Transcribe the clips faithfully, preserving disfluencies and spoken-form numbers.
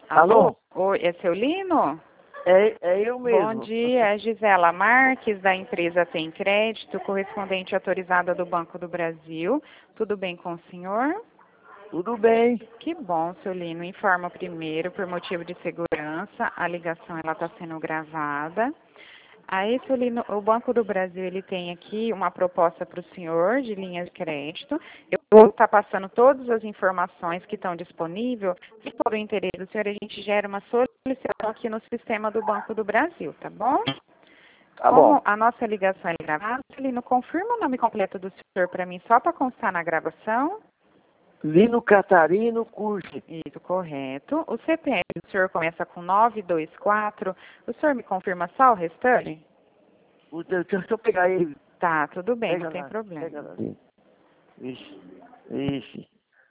Alô? Oi, é seu Lino? É, é eu mesmo. Bom dia, é Gisela Marques, da empresa Tem Crédito, correspondente autorizada do Banco do Brasil. Tudo bem com o senhor? Tudo bem. Que bom, seu Lino. Informa primeiro, por motivo de segurança, a ligação ela está sendo gravada. Aí, seu Lino, o Banco do Brasil ele tem aqui uma proposta para o senhor de linha de crédito. Eu vou estar passando todas as informações que estão disponíveis. Se for o interesse do senhor, a gente gera uma solicitação aqui no sistema do Banco do Brasil, tá bom? Tá Como bom. a nossa ligação é gravada, seu Lino, confirma o nome completo do senhor para mim, só para constar na gravação. Lino Catarino Curti. Isso, correto. O C P F do senhor começa com nove dois quatro. O senhor me confirma só o restante? O- Deixa eu pegar ele. Tá, tudo bem, Pega não tem lá. problema. Pega lá. Ixi. Ixi.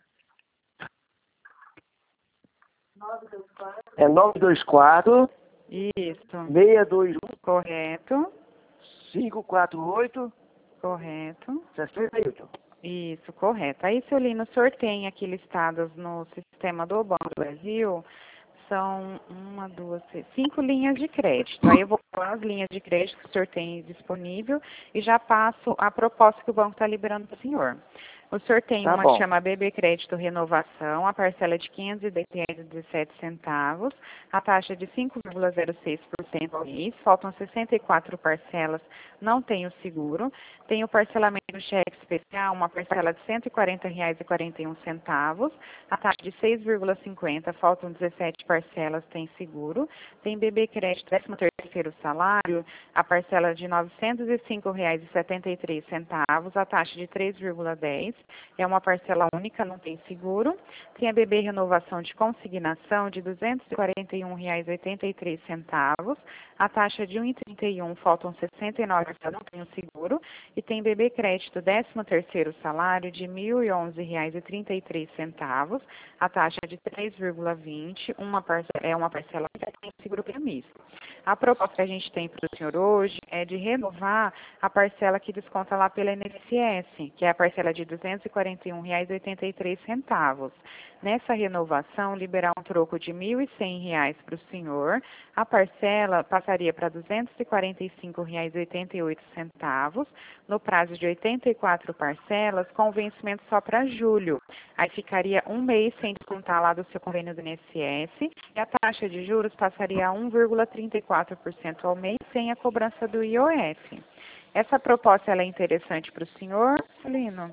É nove dois quatro, Isso, seis dois um, correto, cinco quatro oito, correto. sessenta e oito. Isso, correto. Aí, seu Lino, o senhor tem aqui listadas no sistema do Banco do Brasil, são uma, duas, três, cinco linhas de crédito. Aí eu vou falar as linhas de crédito que o senhor tem disponível e já passo a proposta que o banco está liberando para o senhor. O senhor tem Tá uma que bom. chama B B Crédito Renovação, a parcela é de quinhentos e dez reais e dezessete centavos, a taxa é de cinco vírgula zero seis por cento ao mês, faltam sessenta e quatro parcelas, não tem o seguro. Tem o parcelamento do cheque especial, uma parcela de cento e quarenta reais e quarenta e um centavos, a taxa de seis vírgula cinquenta, faltam dezessete parcelas, tem seguro. Tem B B Crédito décimo terceiro salário, a parcela de novecentos e cinco reais e setenta e três centavos, a taxa de três vírgula dez, é uma parcela única, não tem seguro. Tem a B B Renovação de Consignação de duzentos e quarenta e um reais e oitenta e três centavos, a taxa de um vírgula trinta e um, faltam sessenta e nove parcelas, não tem o seguro. E tem B B Crédito décimo terceiro salário de mil e onze reais e trinta e três centavos, a taxa de três vírgula vinte, uma parcela, é uma parcela que tem seguro previsto. A proposta que a gente tem para o senhor hoje é de renovar a parcela que desconta lá pela I N S S, que é a parcela de duzentos e quarenta e um reais e oitenta e três centavos. Nessa renovação, liberar um troco de mil e cem reais para o senhor, a parcela passaria para duzentos e quarenta e cinco reais e oitenta e oito centavos, no prazo de oitenta e quatro parcelas, com vencimento só para julho. Aí ficaria um mês sem descontar lá do seu convênio do I N S S, e a taxa de juros passaria a um vírgula trinta e quatro por cento ao mês, sem a cobrança do I O F. Essa proposta ela é interessante para o senhor, Lino?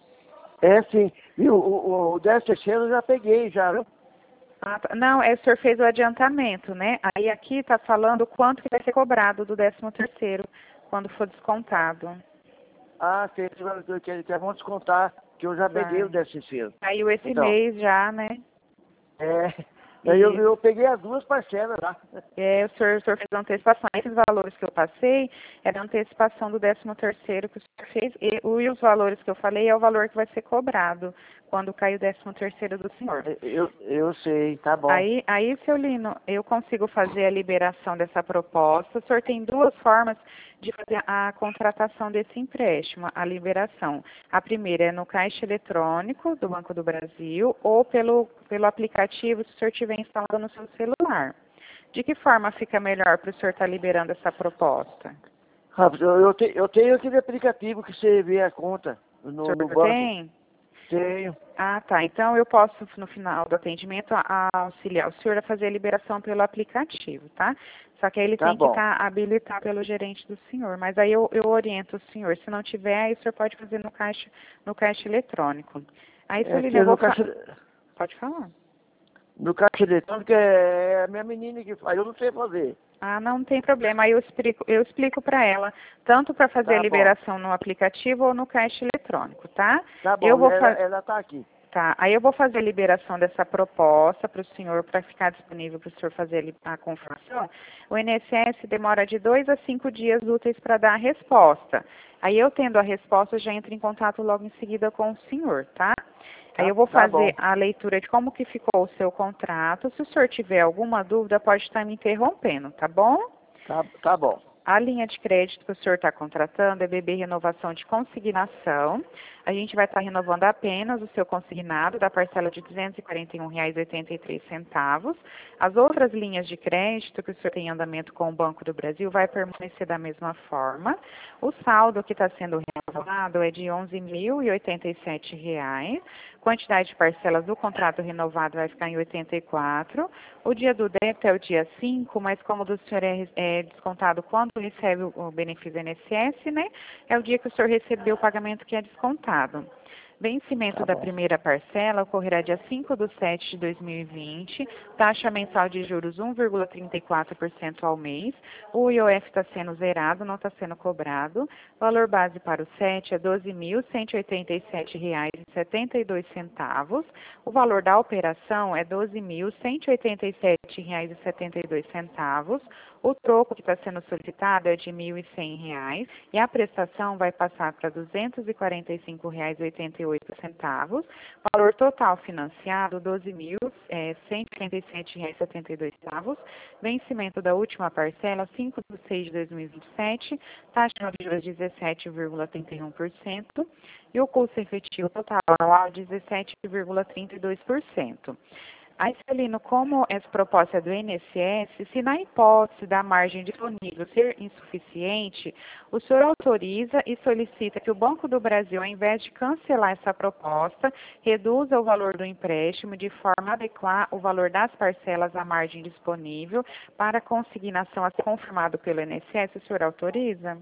É sim. E o, o, o décimo terceiro eu já peguei, já, viu? Ah, tá. Não, é, o senhor fez o adiantamento, né? Aí aqui está falando quanto que vai ser cobrado do décimo terceiro, quando for descontado. Ah, sim, que, que vão descontar, que eu já peguei Vai. o décimo terceiro. Caiu esse Então, mês já, né? é. Daí eu, Isso. eu peguei as duas parcelas lá. É, o senhor, o senhor fez a antecipação. Esses valores que eu passei era a antecipação do décimo terceiro que o senhor fez. E, o- e os valores que eu falei é o valor que vai ser cobrado quando cair o décimo terceiro do senhor. Eu, eu sei, tá bom. Aí, aí, seu Lino, eu consigo fazer a liberação dessa proposta. O senhor tem duas formas de fazer a contratação desse empréstimo, a liberação. A primeira é no caixa eletrônico do Banco do Brasil ou pelo, pelo aplicativo, se o senhor tiver instalado no seu celular. De que forma fica melhor para o senhor estar liberando essa proposta? Rapaz, eu, eu, te- eu tenho aquele aplicativo que você vê a conta O no, no senhor banco. tem? Tenho. Ah, tá. Então eu posso, no final do atendimento, a- auxiliar o senhor a fazer a liberação pelo aplicativo, tá? Só que aí ele Tá tem que bom. estar habilitado pelo gerente do senhor. Mas aí eu, eu oriento o senhor. Se não tiver, aí o senhor pode fazer no caixa, no caixa eletrônico. Aí, seu É Lino, que eu vou no fa... caixa, Pode falar. no caixa eletrônico é a minha menina que faz, eu não sei fazer. Ah, não tem problema. Aí eu explico, eu explico para ela, tanto para fazer a Tá bom. liberação no aplicativo ou no caixa eletrônico, tá? Tá Eu bom, vou ela, fazer. ela tá aqui. Tá, aí eu vou fazer a liberação dessa proposta para o senhor, para ficar disponível para o senhor fazer a li- a confirmação. O I N S S demora de dois a cinco dias úteis para dar a resposta. Aí eu tendo a resposta, eu já entro em contato logo em seguida com o senhor, tá? Aí Tá, eu vou tá fazer bom. a leitura de como que ficou o seu contrato. Se o senhor tiver alguma dúvida, pode estar me interrompendo, tá bom? Tá, tá bom. A linha de crédito que o senhor está contratando é B B Renovação de Consignação. A gente vai estar renovando apenas o seu consignado da parcela de duzentos e quarenta e um reais e oitenta e três centavos. As outras linhas de crédito que o senhor tem em andamento com o Banco do Brasil vai permanecer da mesma forma. O saldo que está sendo renovado é de onze mil e oitenta e sete reais. Quantidade de parcelas do contrato renovado vai ficar em oitenta e quatro. O dia do débito é o dia cinco, mas como do senhor é, é descontado quando recebe o, o benefício do I N S S, né? É o dia que o senhor recebeu o pagamento que é descontado. Vencimento Tá da bom. primeira parcela ocorrerá dia cinco de setembro de dois mil e vinte, taxa mensal de juros um vírgula trinta e quatro por cento ao mês, o I O F está sendo zerado, não está sendo cobrado, valor base para o S E T é doze mil cento e oitenta e sete reais e setenta e dois centavos, o valor da operação é doze mil cento e oitenta e sete reais e setenta e dois centavos, o troco que está sendo solicitado é de mil e cem reais e a prestação vai passar para duzentos e quarenta e cinco reais e oitenta e oito centavos. Valor total financiado doze mil cento e oitenta e sete reais e setenta e dois centavos. Vencimento da última parcela cinco de seis de dois mil e vinte e sete, taxa de juros dezessete vírgula trinta e um por cento e o custo efetivo total anual dezessete vírgula trinta e dois por cento. Aí, Celino, como essa proposta é do I N S S, se na hipótese da margem disponível ser insuficiente, o senhor autoriza e solicita que o Banco do Brasil, ao invés de cancelar essa proposta, reduza o valor do empréstimo de forma a adequar o valor das parcelas à margem disponível para a consignação a ser confirmado pelo I N S S, o senhor autoriza?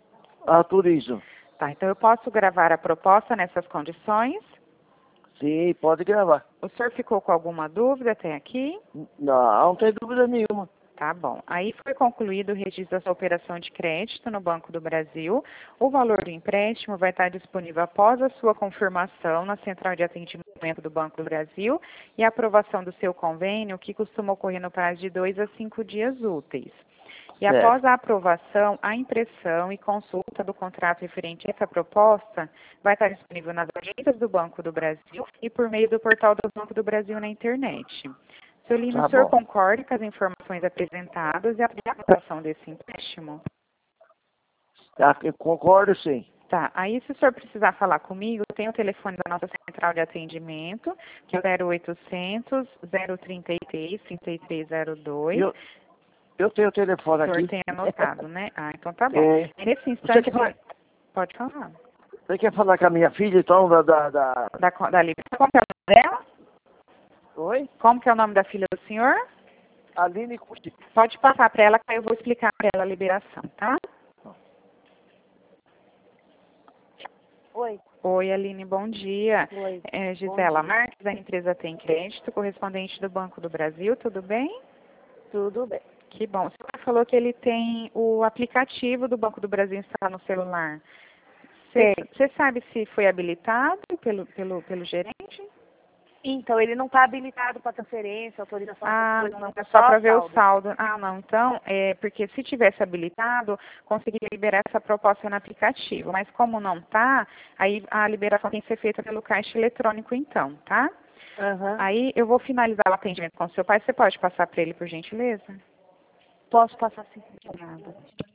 Autorizo. Tá, então eu posso gravar a proposta nessas condições? Sim, pode gravar. O senhor ficou com alguma dúvida até aqui? Não, não tem dúvida nenhuma. Tá bom. Aí foi concluído o registro da sua operação de crédito no Banco do Brasil. O valor do empréstimo vai estar disponível após a sua confirmação na Central de Atendimento do Banco do Brasil e a aprovação do seu convênio, que costuma ocorrer no prazo de dois a cinco dias úteis. E Certo. após a aprovação, a impressão e consulta do contrato referente a essa proposta vai estar disponível nas agências do Banco do Brasil e por meio do portal do Banco do Brasil na internet. Seu Lino, Tá o senhor bom. concorda com as informações apresentadas e a aplicação desse empréstimo? Tá, eu concordo, sim. Tá, aí se o senhor precisar falar comigo, tem o telefone da nossa central de atendimento, que é o zero oitocentos, zero trinta e três, trinta e três zero dois. Eu, eu tenho o telefone O senhor aqui. tem anotado, né? Ah, então tá bom. É. Nesse Você instante, quer, falar, pode falar. você quer falar com a minha filha, então, da... da, da... Da, co- da liberação. Como que é o nome dela? Oi? Como que é o nome da filha do senhor? Aline Custi. Pode passar para ela, que eu vou explicar para ela a liberação, tá? Oi. Oi, Aline, bom dia. Oi. É, Gisela Bom dia. Marques, da empresa Tem Crédito, correspondente do Banco do Brasil, tudo bem? Tudo bem. Que bom. O senhor falou que ele tem o aplicativo do Banco do Brasil instalado no celular. Você você sabe se foi habilitado pelo, pelo, pelo gerente? Então, ele não está habilitado para transferência, autorização. Ah, essas coisas, não, é só só para ver o saldo. saldo. Ah, não, então, é porque se tivesse habilitado, conseguiria liberar essa proposta no aplicativo. Mas como não está, aí a liberação tem que ser feita pelo caixa eletrônico, então, tá? Aham. Aí eu vou finalizar o atendimento com o seu pai. Você pode passar para ele, por gentileza? Posso passar sim. Obrigada.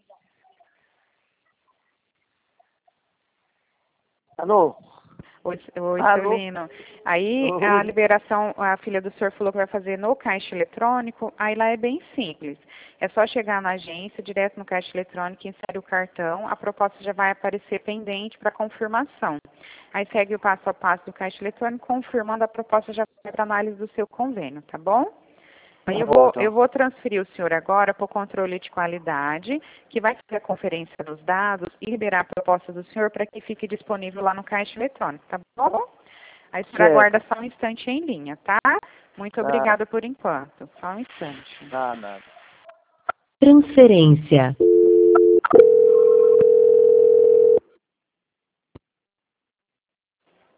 Alô? Oi, oi, Alô? Celino. Aí Oi. a liberação, a filha do senhor falou que vai fazer no caixa eletrônico, aí lá é bem simples. É só chegar na agência, direto no caixa eletrônico, insere o cartão, a proposta já vai aparecer pendente para confirmação. Aí segue o passo a passo do caixa eletrônico, confirmando a proposta já vai para análise do seu convênio, tá bom? Aí eu Tá bom, vou, então. eu vou transferir o senhor agora para o controle de qualidade, que vai fazer a conferência dos dados e liberar a proposta do senhor para que fique disponível lá no caixa eletrônico, tá bom? Aí o senhor Certo. aguarda só um instante em linha, tá? Muito Tá. obrigada por enquanto. Só um instante. Tá, nada. Transferência.